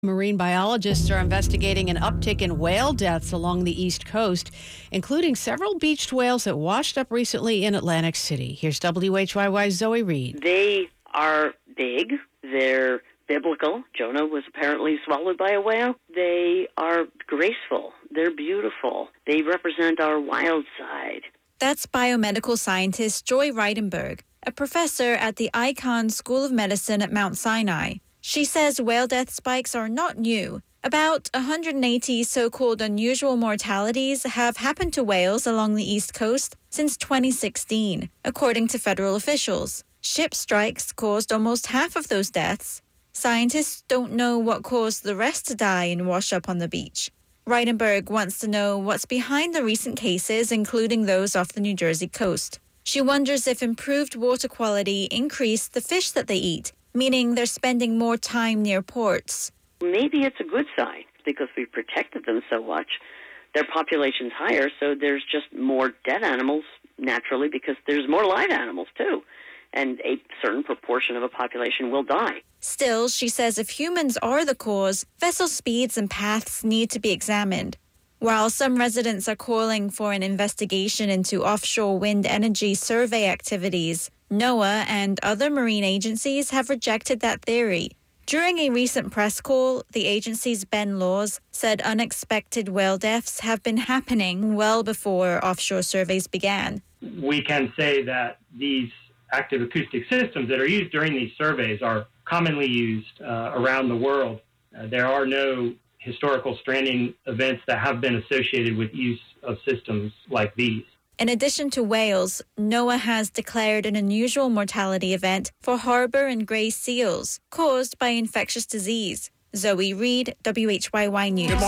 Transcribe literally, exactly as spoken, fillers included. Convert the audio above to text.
Marine biologists are investigating an uptick in whale deaths along the East Coast, including several beached whales that washed up recently in Atlantic City. Here's W H Y Y's Zoe Reed. They are big. They're biblical. Jonah was apparently swallowed by a whale. They are graceful. They're beautiful. They represent our wild side. That's biomedical scientist Joy Reidenberg, a professor at the Icahn School of Medicine at Mount Sinai. She says whale death spikes are not new. About one hundred eighty so-called unusual mortalities have happened to whales along the East Coast since twenty sixteen, according to federal officials. Ship strikes caused almost half of those deaths. Scientists don't know what caused the rest to die and wash up on the beach. Reidenberg wants to know what's behind the recent cases, including those off the New Jersey coast. She wonders if improved water quality increased the fish that they eat, meaning they're spending more time near ports. Maybe it's a good sign because we protected them so much. Their population's higher, so there's just more dead animals naturally because there's more live animals too. And a certain proportion of a population will die. Still, she says if humans are the cause, vessel speeds and paths need to be examined. While some residents are calling for an investigation into offshore wind energy survey activities, NOAA and other marine agencies have rejected that theory. During a recent press call, the agency's Ben Laws said unexpected whale deaths have been happening well before offshore surveys began. We can say that these active acoustic systems that are used during these surveys are commonly used uh, around the world. Uh, there are no historical stranding events that have been associated with use of systems like these. In addition to whales, NOAA has declared an unusual mortality event for harbor and gray seals caused by infectious disease. Zoe Reed, W H Y Y News.